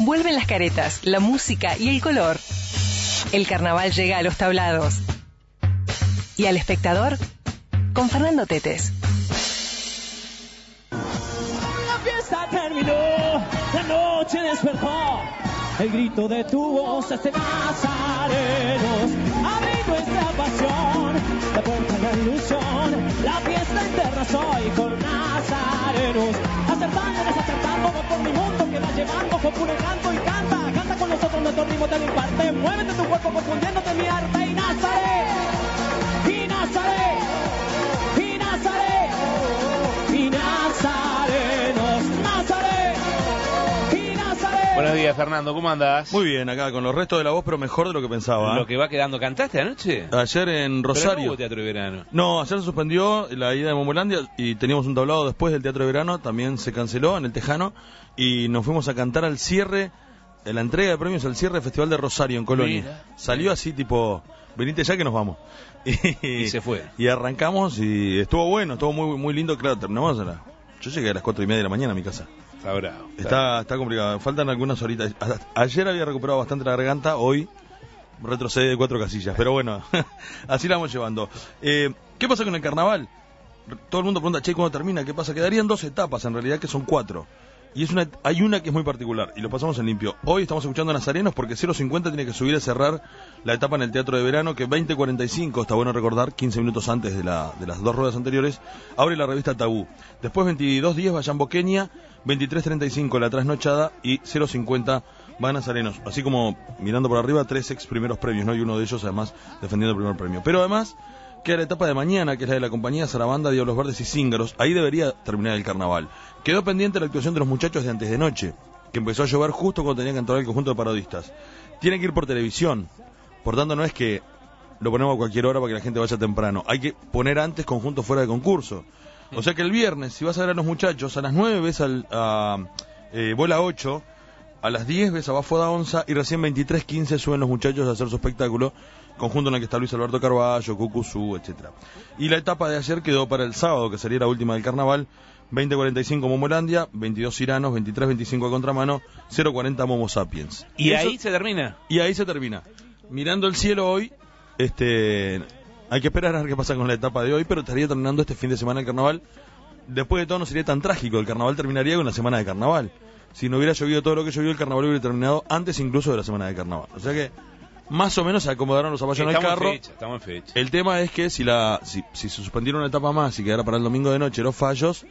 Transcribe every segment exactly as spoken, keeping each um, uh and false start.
Vuelven las caretas, la música y el color. El carnaval llega a los tablados. Y al espectador, con Fernando Tetes. La fiesta terminó, la noche despertó. El grito de tu voz este nazarenos. Abre nuestra pasión, la puerta de la ilusión. La fiesta eterna soy con nazarenos. Acertando, desacertando, no por mi mundo que va llevando con puro canto y canta. Canta con nosotros nuestro ritmo te lo imparte. Muévete tu cuerpo confundiéndote mi arte. Y Nazaret, y Nazaret, y Nazaret, y Nazarenos, Nazaret, y Nazaret. Buenos días, Fernando, ¿cómo andás? Muy bien, acá con los restos de la voz, pero mejor de lo que pensaba. Lo que va quedando, ¿cantaste anoche? Ayer en Rosario. Pero no hubo teatro de verano. No, ayer se suspendió la ida de Momolandia y teníamos un tablado después del teatro de verano, también se canceló en el Tejano y nos fuimos a cantar al cierre, en la entrega de premios al cierre del Festival de Rosario en Colonia. Mira. Salió así tipo, venite ya que nos vamos. Y, y se fue. Y arrancamos y estuvo bueno, estuvo muy muy lindo, claro, terminamos a la... Yo llegué a las cuatro y media de la mañana a mi casa. Está bravo. Está, está, está complicado, faltan algunas horitas. Ayer había recuperado bastante la garganta, hoy retrocede de cuatro casillas, pero bueno, así la vamos llevando. Eh, ¿Qué pasa con el carnaval? Todo el mundo pregunta, che, ¿cuándo termina? ¿Qué pasa? Quedarían dos etapas, en realidad, que son cuatro. Y es una, hay una que es muy particular, y lo pasamos en limpio. Hoy estamos escuchando a Nazarenos porque cero cincuenta tiene que subir a cerrar la etapa en el Teatro de Verano, que veinte cuarenta y cinco, está bueno recordar, quince minutos antes de, la, de las dos ruedas anteriores, abre la revista Tabú. Después veintidós diez va Boqueña, veintitrés treinta y cinco la trasnochada y cero cincuenta va Nazarenos. Así como mirando por arriba, tres ex primeros premios, ¿no? Y uno de ellos además defendiendo el primer premio. Pero además queda la etapa de mañana, que es la de la compañía Sarabanda, Diablos Verdes y Cíngaros. Ahí debería terminar el carnaval. Quedó pendiente la actuación de los muchachos de antes de noche, que empezó a llover justo cuando tenía que entrar el conjunto de parodistas. Tiene que ir por televisión, por tanto no es que lo ponemos a cualquier hora para que la gente vaya temprano. Hay que poner antes conjuntos fuera de concurso. O sea que el viernes, si vas a ver a los muchachos, a las nueve ves al, a eh, Bola ocho, a las diez ves a Bafoda Onza y recién veintitrés quince suben los muchachos a hacer su espectáculo, conjunto en el que está Luis Alberto Carballo, Cucuzú, etcétera. Y la etapa de ayer quedó para el sábado, que sería la última del carnaval, veinte cuarenta y cinco Momolandia, veintidós Ciranos, veintitrés veinticinco a Contramano, cero cuarenta Momo Sapiens. ¿Y, y ahí eso, se termina? Y ahí se termina. Mirando el cielo hoy, este... hay que esperar a ver qué pasa con la etapa de hoy, pero estaría terminando este fin de semana el carnaval. Después de todo no sería tan trágico, el carnaval terminaría con una semana de carnaval. Si no hubiera llovido todo lo que llovió, el carnaval hubiera terminado antes incluso de la semana de carnaval. O sea que más o menos se acomodaron los zapallos en el carro. En fecha, estamos en fecha. El tema es que si la si, si se suspendiera una etapa más y quedara para el domingo de noche los fallos,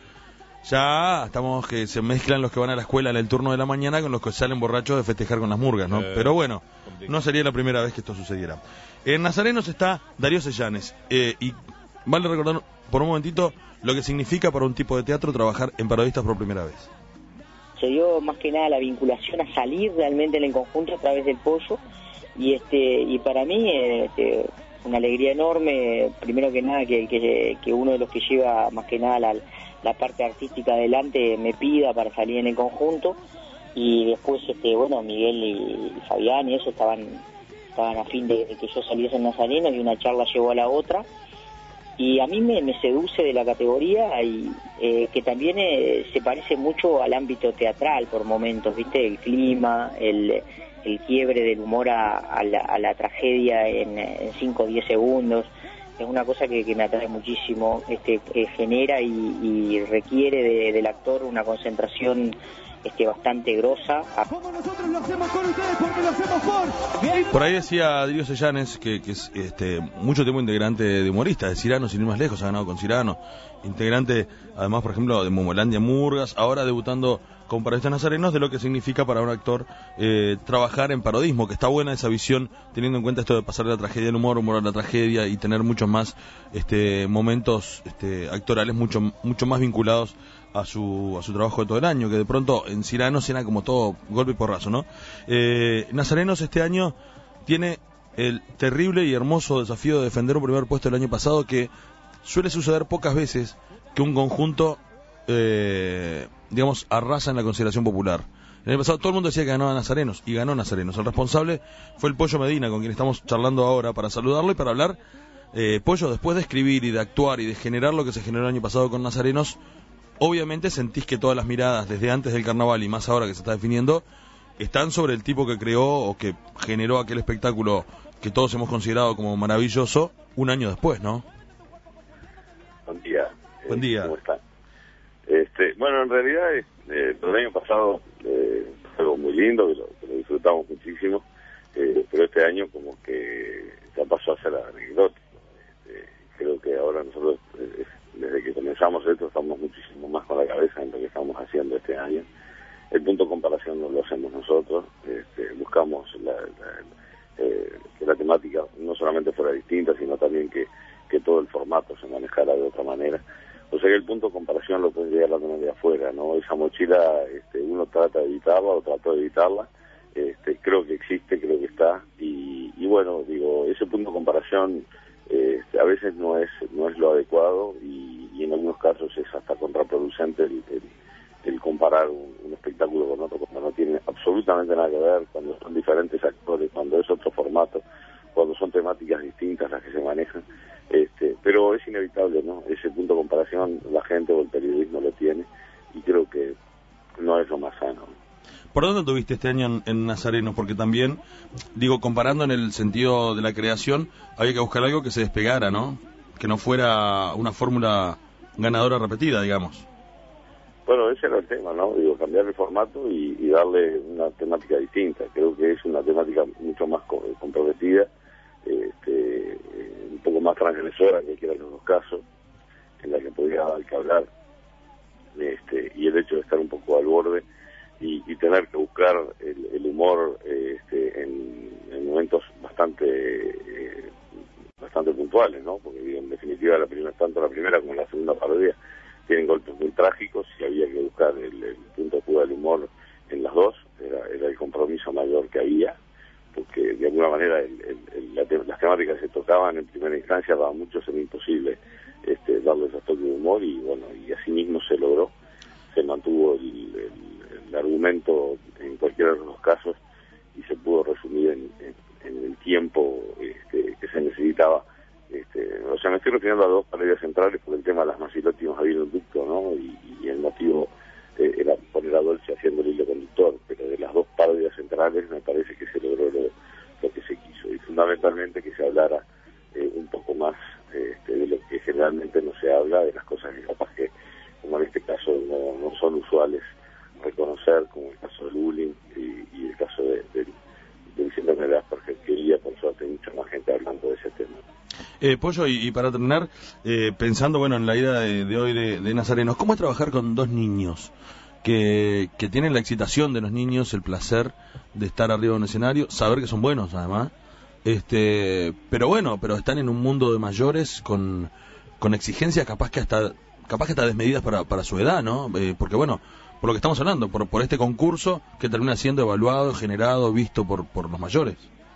ya estamos que se mezclan los que van a la escuela en el turno de la mañana con los que salen borrachos de festejar con las murgas, ¿no? Eh, Pero bueno, complicado. No sería la primera vez que esto sucediera. En Nazarenos está Darío Sellanes, eh, y vale recordar por un momentito lo que significa para un tipo de teatro trabajar en parodistas por primera vez. Se dio más que nada la vinculación a salir realmente en el conjunto a través del Pollo, y este y para mí este, una alegría enorme, primero que nada que, que, que uno de los que lleva más que nada la, la parte artística adelante me pida para salir en el conjunto, y después este bueno Miguel y Fabián y eso estaban estaban a fin de, de que yo saliese en Nazareno, y una charla llevó a la otra, y a mí me, me seduce de la categoría, y eh, que también eh, se parece mucho al ámbito teatral por momentos, ¿viste? El clima, el, el quiebre del humor a, a, la, a la tragedia en cinco o diez segundos, es una cosa que, que me atrae muchísimo, este eh, genera y, y requiere de, del actor una concentración este bastante grosa. Como nosotros lo hacemos con ustedes porque lo hacemos por bien. Por ahí decía Darío Sellanes que, que es este mucho tiempo integrante de humoristas de Cirano, sin ir más lejos, ha ganado con Cirano, integrante además por ejemplo de Momolandia Murgas, ahora debutando con parodistas nazarenos, de lo que significa para un actor eh, trabajar en parodismo, que está buena esa visión, teniendo en cuenta esto de pasar de la tragedia al humor, humor a la tragedia, y tener muchos más este momentos este actorales mucho mucho más vinculados a su a su trabajo de todo el año, que de pronto en Cirano suena como todo golpe y porrazo, ¿no? Eh, Nazarenos este año tiene el terrible y hermoso desafío de defender un primer puesto el año pasado, que suele suceder pocas veces que un conjunto eh, digamos arrasa en la consideración popular. El año pasado todo el mundo decía que ganaba Nazarenos, y ganó Nazarenos. El responsable fue el Pollo Medina, con quien estamos charlando ahora para saludarlo y para hablar. eh, Pollo, después de escribir y de actuar y de generar lo que se generó el año pasado con Nazarenos, obviamente sentís que todas las miradas desde antes del carnaval y más ahora que se está definiendo están sobre el tipo que creó o que generó aquel espectáculo que todos hemos considerado como maravilloso un año después, ¿no? Buen día. Buen día. ¿Cómo están? Este, bueno, en realidad, eh, el año pasado eh, fue algo muy lindo, que lo, que lo disfrutamos muchísimo, eh, pero este año como que ya pasó a ser anecdótico. Este, creo que ahora nosotros, eh, desde que comenzamos esto, estamos muchísimo más con la cabeza en lo que estamos haciendo este año. El punto de comparación no lo hacemos nosotros, este, buscamos la, la, eh, que la temática no solamente fuera distinta, sino también que, que todo el formato se manejara de otra manera. O sea que el punto de comparación lo puede llegar a tener de afuera, ¿no? Esa mochila, este, uno trata de evitarla o trató de evitarla, este, creo que existe, creo que está, y, y bueno, digo, ese punto de comparación este, a veces no es no es lo adecuado y, y en algunos casos es hasta contraproducente el, el, el comparar un, un espectáculo con otro cuando no tiene absolutamente nada que ver, cuando son diferentes actores, cuando es otro formato, cuando son temáticas distintas las que se manejan. Este, pero es inevitable, ¿no? Ese punto de comparación la gente o el periodismo lo tiene y creo que no es lo más sano. ¿Por dónde tuviste este año en, en Nazareno? Porque también, digo, comparando en el sentido de la creación, había que buscar algo que se despegara, ¿no? Que no fuera una fórmula ganadora repetida, digamos. Bueno, ese era el tema, ¿no? Digo, cambiar el formato y, y darle una temática distinta. Creo que es una temática mucho más comprometida, este, un poco más transgresora en cualquiera de los dos casos, en la que podía dar que hablar, este, y el hecho de estar un poco al borde y, y tener que buscar el, el humor este, en, en momentos bastante eh, bastante puntuales, ¿no? Porque digo, en definitiva la primera, tanto la primera como la segunda parodia tienen golpes muy trágicos y había que buscar el, el punto de fuga del humor en las dos, era, era el compromiso mayor que había, porque de alguna manera el, el, el, la te, las temáticas que se tocaban en primera instancia para muchos era imposible este, darles a toque de humor y bueno, y así mismo se logró, se mantuvo el, el, el argumento en cualquiera de los dos casos y se pudo resumir en, en, en el tiempo este, que se necesitaba. Este, o sea, me estoy refiriendo a dos parodias centrales por el tema de las Masilotti nos había un ducto, ¿no? Y, y el motivo eh, era poner a Dolce haciendo el hilo conductor, pero de las dos parodias centrales me parece que se logró lo, lo que se quiso y fundamentalmente que se hablara eh, un poco más este, de lo que generalmente no se habla, de las cosas que capaz que, como en este caso, no, no son usuales reconocer, como el caso del bullying y, y el caso de, de, del síndrome de Asperger, que hoy día, por suerte, hay mucha más gente hablando de ese tema. Eh, Pollo, y, y para terminar, eh, pensando bueno en la idea de, de hoy de, de Nazarenos, ¿cómo es trabajar con dos niños que, que tienen la excitación de los niños, el placer de estar arriba de un escenario, saber que son buenos además, este, pero bueno, pero están en un mundo de mayores con, con exigencias capaz que hasta capaz que hasta desmedidas para, para su edad, ¿no? Eh, porque bueno, por lo que estamos hablando, por, por este concurso que termina siendo evaluado, generado, visto por, por los mayores.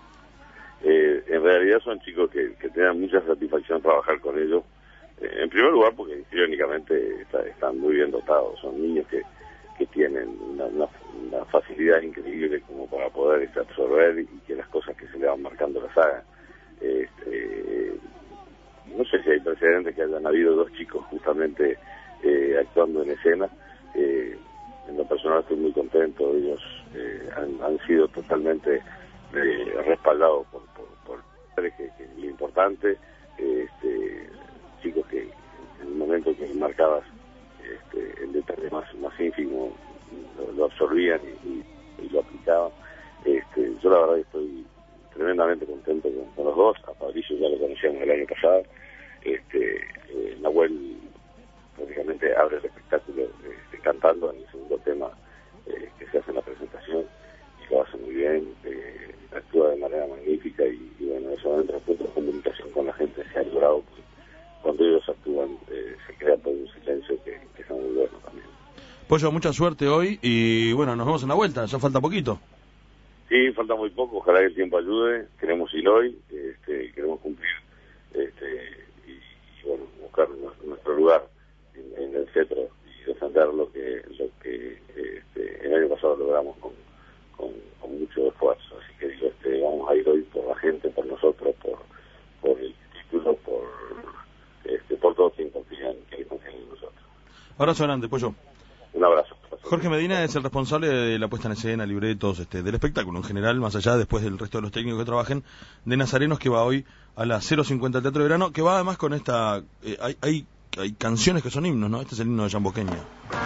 Eh, en realidad son chicos que, que tengan mucha satisfacción trabajar con ellos. Eh, en primer lugar porque irónicamente está, están muy bien dotados, son niños que, que tienen una, una, una facilidad increíble como para poder este, absorber y que las cosas que se le van marcando las hagan. Este, no sé si hay precedentes que hayan habido dos chicos justamente eh, actuando en escena. Eh, en lo personal estoy muy contento, ellos eh, han, han sido totalmente eh, respaldados por, por, por que, que es lo importante, eh, este, chicos que en el momento que marcabas este, el detalle más, más ínfimo lo, lo absorbían y, y, y lo aplicaban. Este, yo la verdad estoy tremendamente contento con, con los dos. A Fabricio ya lo conocíamos el año pasado. Este, eh, Nahuel prácticamente abre el espectáculo este, cantando en el segundo tema eh, que se hace en la presentación y lo hace muy bien, eh, actúa de manera magnífica y, y bueno, eso dentro del punto de comunicación con la gente se ha logrado, pues, cuando ellos actúan eh, se crea todo un silencio que, que está muy bueno también. Pollo, mucha suerte hoy y bueno, nos vemos en la vuelta, ya falta poquito. Sí, falta muy poco, ojalá que el tiempo ayude, queremos ir hoy, este, queremos cumplir este, y, y bueno, buscar nuestro, nuestro lugar en, en el cetro y defender lo que lo que este, el año pasado logramos con, con, con mucho esfuerzo. Así que digo, este, vamos a ir hoy por la gente, por nosotros, por, por el título, por este, por todos quien confían, que confían en nosotros. Abrazo grande, Pollo. Un abrazo. Jorge Medina es el responsable de la puesta en escena, libretos, este, del espectáculo en general, más allá después del resto de los técnicos que trabajen, de Nazarenos, que va hoy a las cero cincuenta al Teatro de Verano, que va además con esta... Eh, hay, hay, hay canciones que son himnos, ¿no? Este es el himno de Jamboqueña.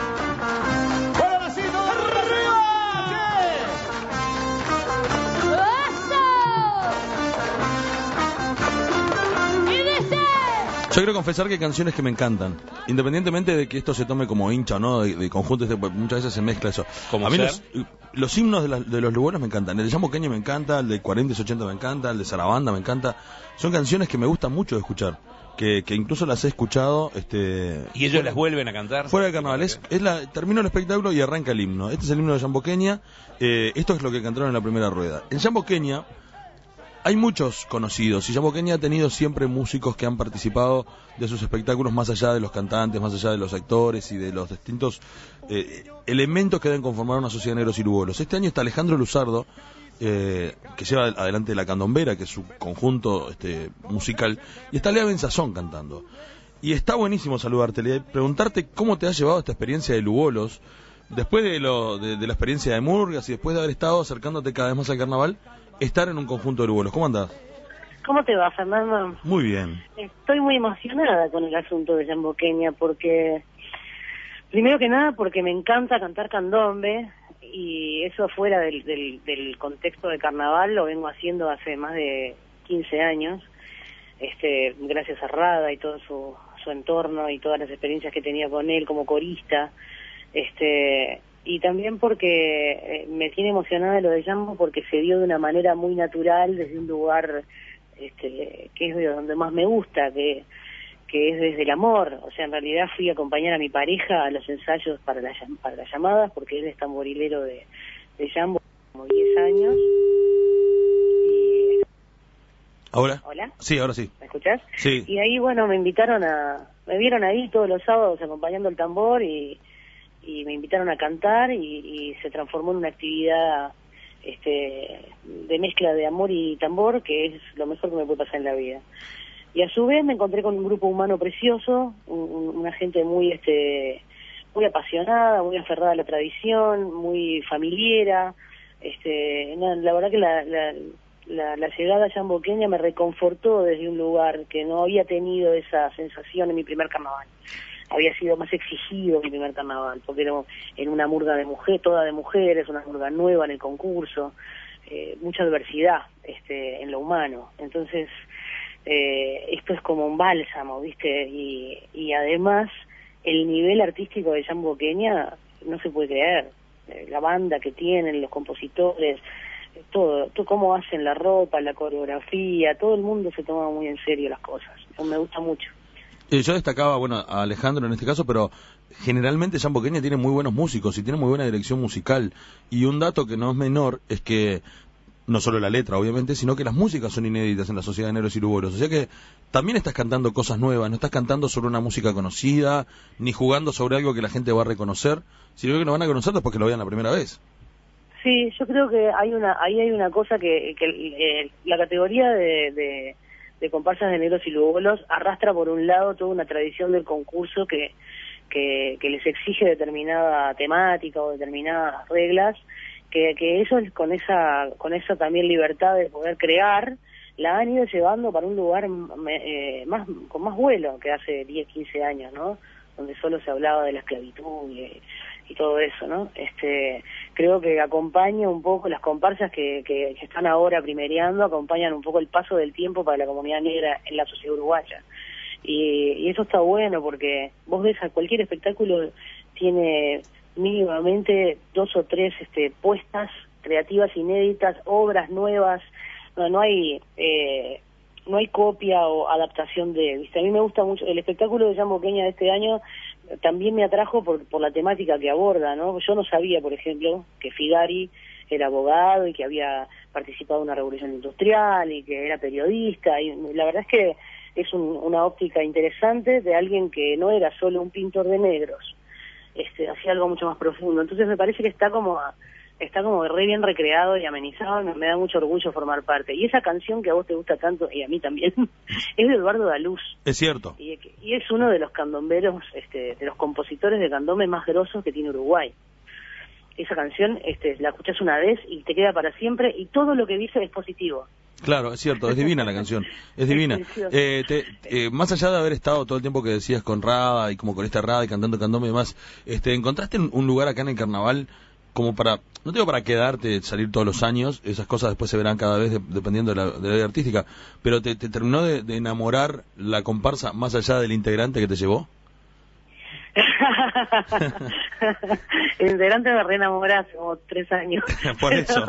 Yo quiero confesar que hay canciones que me encantan, independientemente de que esto se tome como hincha o no, de, de conjuntos, de, muchas veces se mezcla eso. A mí los, los himnos de, la, de los lugones me encantan, el de Jamboqueña me encanta, el de cuarenta y ochenta me encanta, el de Sarabanda me encanta. Son canciones que me gustan mucho de escuchar, que, que incluso las he escuchado. Este, ¿Y ellos las vuelven a cantar? Fuera de carnaval, es, es la, termino el espectáculo y arranca el himno. Este es el himno de Jamboqueña, eh, esto es lo que cantaron en la primera rueda. En Jamboqueña hay muchos conocidos y Jamboqueña ha tenido siempre músicos que han participado de sus espectáculos más allá de los cantantes, más allá de los actores y de los distintos eh, elementos que deben conformar una sociedad de negros y lugolos. Este año está Alejandro Luzardo, eh, que lleva adelante La Candombera, que es su conjunto este, musical, y está Lea Benzazón cantando. Y está buenísimo saludarte, Lea, preguntarte cómo te ha llevado esta experiencia de lugolos, después de, lo, de, de la experiencia de Murgas y después de haber estado acercándote cada vez más al carnaval, estar en un conjunto de lugolos. ¿Cómo andás? ¿Cómo te va, Fernando? Muy bien. Estoy muy emocionada con el asunto de Jamboqueña porque, primero que nada, porque me encanta cantar candombe y eso fuera del, del, del contexto de carnaval lo vengo haciendo hace más de quince años, este, gracias a Rada y todo su, su entorno y todas las experiencias que tenía con él como corista, este... y también porque me tiene emocionada lo de Jambo porque se dio de una manera muy natural desde un lugar este, que es de donde más me gusta, que, que es desde el amor. O sea, en realidad fui a acompañar a mi pareja a los ensayos para, la, para las llamadas porque él es tamborilero de, de Jambo como diez años. Y... ¿Ahora? ¿Hola? Sí, ahora sí. ¿Me escuchás? Sí. Y ahí, bueno, me invitaron a... me vieron ahí todos los sábados acompañando el tambor y... y me invitaron a cantar y, y se transformó en una actividad este, de mezcla de amor y tambor, que es lo mejor que me puede pasar en la vida. Y a su vez me encontré con un grupo humano precioso, un, una gente muy este muy apasionada, muy aferrada a la tradición, muy familiera. Este, no, la verdad que la, la, la, la llegada a Jamboqueña me reconfortó desde un lugar que no había tenido esa sensación en mi primer carnaval. Había sido más exigido mi primer carnaval, porque era en una murga de mujer, toda de mujeres, una murga nueva en el concurso, eh, mucha adversidad este, en lo humano. Entonces, eh, esto es como un bálsamo, ¿viste? Y, y además, el nivel artístico de Jamboqueña no se puede creer. Eh, la banda que tienen, los compositores, todo, todo, cómo hacen la ropa, la coreografía, todo el mundo se toma muy en serio las cosas. Eso me gusta mucho. Eh, yo destacaba, bueno, a Alejandro en este caso, pero generalmente Jamboqueña tiene muy buenos músicos y tiene muy buena dirección musical. Y un dato que no es menor es que, no solo la letra, obviamente, sino que las músicas son inéditas en la sociedad de negros y lugolos. O sea que también estás cantando cosas nuevas, no estás cantando sobre una música conocida, ni jugando sobre algo que la gente va a reconocer, sino que lo van a conocer después que lo vean la primera vez. Sí, yo creo que hay una, ahí hay una cosa que, que eh, la categoría de... de de comparsas de negros y lugolos arrastra por un lado toda una tradición del concurso que, que, que les exige determinada temática o determinadas reglas, que, que ellos con esa con esa también libertad de poder crear la han ido llevando para un lugar eh, más con más vuelo que hace diez, quince años, ¿no? Donde solo se hablaba de la esclavitud y, y todo eso, ¿no? Este, creo que acompaña un poco las comparsas que, que, que están ahora primereando, acompañan un poco el paso del tiempo para la comunidad negra en la sociedad uruguaya. Y, y eso está bueno porque vos ves a cualquier espectáculo tiene mínimamente dos o tres este, puestas creativas inéditas, obras nuevas, no, no hay eh, no hay copia o adaptación de, ¿viste? A mí me gusta mucho, el espectáculo de Jamboqueña de este año también me atrajo por, por la temática que aborda, ¿no? Yo no sabía, por ejemplo, que Figari era abogado y que había participado en una revolución industrial y que era periodista, y la verdad es que es un, una óptica interesante de alguien que no era solo un pintor de negros, este, hacía algo mucho más profundo. Entonces me parece que está como está como re bien recreado y amenizado, me, me da mucho orgullo formar parte. Y esa canción que a vos te gusta tanto, y a mí también, es de Eduardo Daluz. Es cierto. Y, y es uno de los candomberos, este, de los compositores de candombe más grosos que tiene Uruguay. esa canción este, la escuchás una vez y te queda para siempre, y todo lo que dice es positivo. Claro, es cierto, es divina la canción, es divina. Eh, te, eh, más allá de haber estado todo el tiempo que decías con Rada y como con esta Rada y cantando Candombe y demás, este, ¿encontraste un lugar acá en el carnaval como para, no digo para quedarte, salir todos los años, esas cosas después se verán cada vez de, dependiendo de la, de la vida artística, pero te, te terminó de, de enamorar la comparsa más allá del integrante que te llevó? El integrante me reenamoré hace como tres años. Por eso.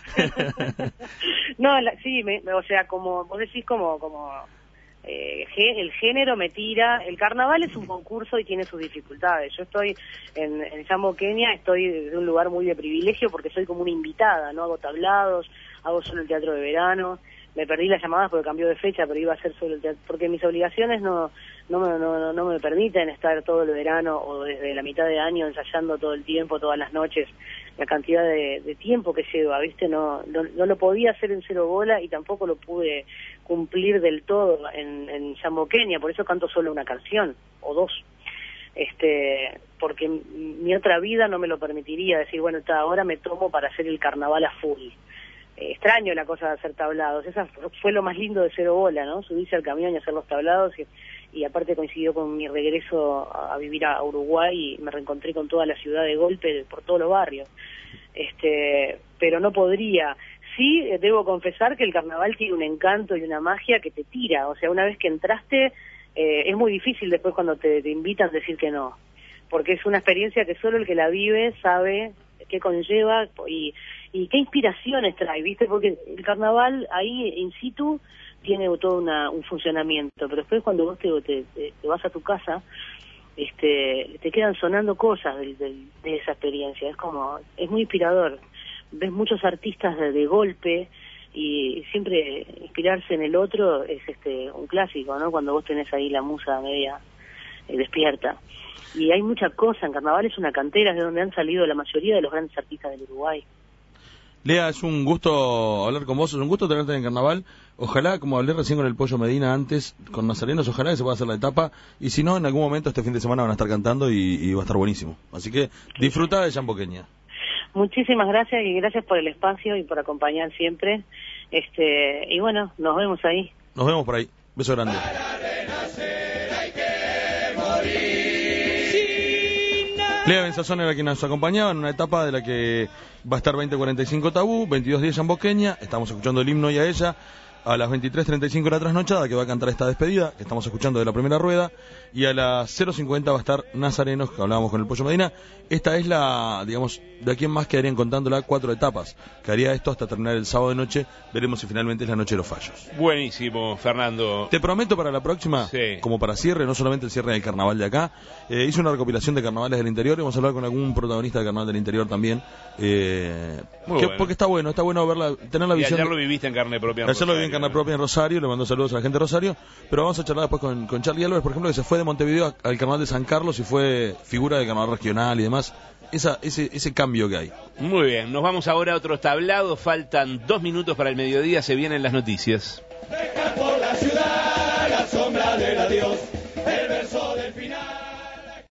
No, la, sí, me, o sea, como vos decís, como como eh, el género me tira. El carnaval es un concurso y tiene sus dificultades. Yo estoy en, en Jambo, Kenia, estoy de un lugar muy de privilegio porque soy como una invitada, no hago tablados, hago solo el teatro de verano. Me perdí las llamadas porque cambió de fecha, pero iba a ser solo el teatro, porque mis obligaciones no no me, no, no me permiten estar todo el verano o desde la mitad de año ensayando todo el tiempo, todas las noches. La cantidad de, de tiempo que lleva, ¿viste? No, no no lo podía hacer en Cero Bola y tampoco lo pude cumplir del todo en, en Jambo, Kenia, por eso canto solo una canción o dos. Este, porque mi otra vida no me lo permitiría decir, bueno, ahora me tomo para hacer el carnaval a full. Extraño la cosa de hacer tablados, esa fue lo más lindo de Cero Bola, ¿no? Subirse al camión y hacer los tablados, y, y aparte coincidió con mi regreso a, a vivir a Uruguay y me reencontré con toda la ciudad de golpe, por todos los barrios. Este, pero no podría. Sí, debo confesar que el carnaval tiene un encanto y una magia que te tira, o sea, una vez que entraste, eh, es muy difícil después cuando te, te invitan decir que no, porque es una experiencia que solo el que la vive sabe qué conlleva y y qué inspiraciones trae, ¿viste? Porque el carnaval ahí in situ tiene todo una, un funcionamiento, pero después cuando vos te, te, te vas a tu casa, este, te quedan sonando cosas de, de, de esa experiencia, es como, es muy inspirador. Ves muchos artistas de, de golpe y siempre inspirarse en el otro es este un clásico, ¿no? Cuando vos tenés ahí la musa media eh, despierta. Y hay mucha cosa, en carnaval es una cantera, es de donde han salido la mayoría de los grandes artistas del Uruguay. Lea, es un gusto hablar con vos, es un gusto tenerte en el carnaval. Ojalá, como hablé recién con el Pollo Medina antes, con Nazarenos, ojalá que se pueda hacer la etapa. Y si no, en algún momento este fin de semana van a estar cantando y, y va a estar buenísimo. Así que disfruta de Jambo, Kenia. Muchísimas gracias y gracias por el espacio y por acompañar siempre. Este Y bueno, nos vemos ahí. Nos vemos por ahí. Beso grande. Lea Benzazón era quien nos acompañaba en una etapa de la que va a estar veinte cuarenta y cinco Tabú, veintidós diez Jambo, Kenia. Estamos escuchando el himno y a ella. A las veintitrés treinta y cinco la trasnochada, que va a cantar esta despedida, que estamos escuchando de la primera rueda. Y a las cero cincuenta va a estar Nazarenos, que hablábamos con el Pollo Medina. Esta es la, digamos, de aquí en más quedarían contándola cuatro etapas. Que haría esto hasta terminar el sábado de noche. Veremos si finalmente es la noche de los fallos. Buenísimo, Fernando. Te prometo para la próxima, sí, como para cierre, no solamente el cierre del carnaval de acá, eh, hice una recopilación de carnavales del interior y vamos a hablar con algún protagonista del carnaval del interior también. Eh, Muy que, bueno. Porque está bueno, está bueno verla, tener la y visión. ayer lo viviste en carne propia en Ayer lo viví en carne propia en Rosario, le mando saludos a la gente de Rosario, pero vamos a charlar después con, con Charlie Álvarez, por ejemplo, que se fue de Montevideo al carnaval de San Carlos y fue figura del carnaval regional y demás. Esa, ese, ese cambio que hay. Muy bien, nos vamos ahora a otros tablados, faltan dos minutos para el mediodía, se vienen las noticias.